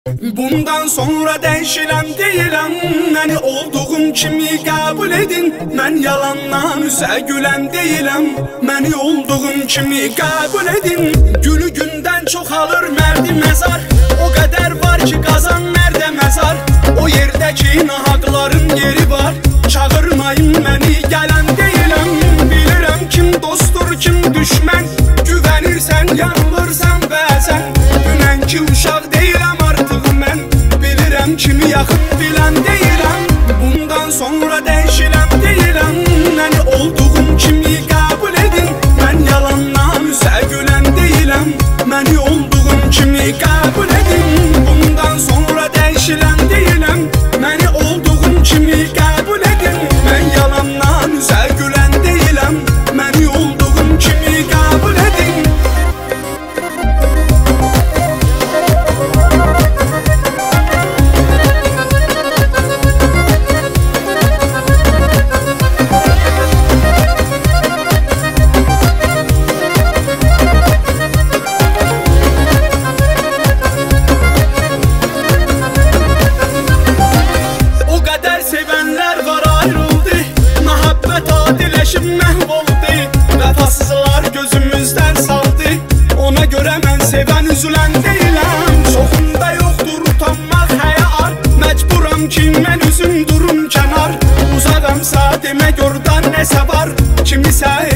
Bundan sonra dəyişiləm deyiləm, məni olduğum kimi qəbul edin. Mən yalandan üzə gülən deyiləm, məni olduğum kimi qəbul edin. Gülü gündən çoxalır mərdi məzar, o qədər var ki qazan mərdə məzar. O yerdəki nahaqların yeri var, çağırmayın məni gələn deyiləm. Bilirəm kim dostdur kim düşmən, güvənirsən yanılırsan bəzən. Dünənki uşaq deyiləm artıq mən, bilirəm kimi yaxın bilən deyiləm. Bundan sonra dəyişiləm deyiləm, məni olduğum kimi qəbul edin. Mən yalandan üzə gülən deyiləm, məni olduğum kimi qəbul edin. Bundan sonra dəyişiləm deyiləm, məni olduğum kimi qəbul edin. Mən yalandan üzə gülən deyiləm, məni olduğum kimi qəbul edin. Məhv oldu, vəfasızlar gözümüzdən saldı. Ona görə mən sevən üzülən deyiləm. Çoxunda yoxdur utanmaq həyar, məcburam ki mən üzüm durum kənar. Uzağamsa demək orada nəsə var, kimisə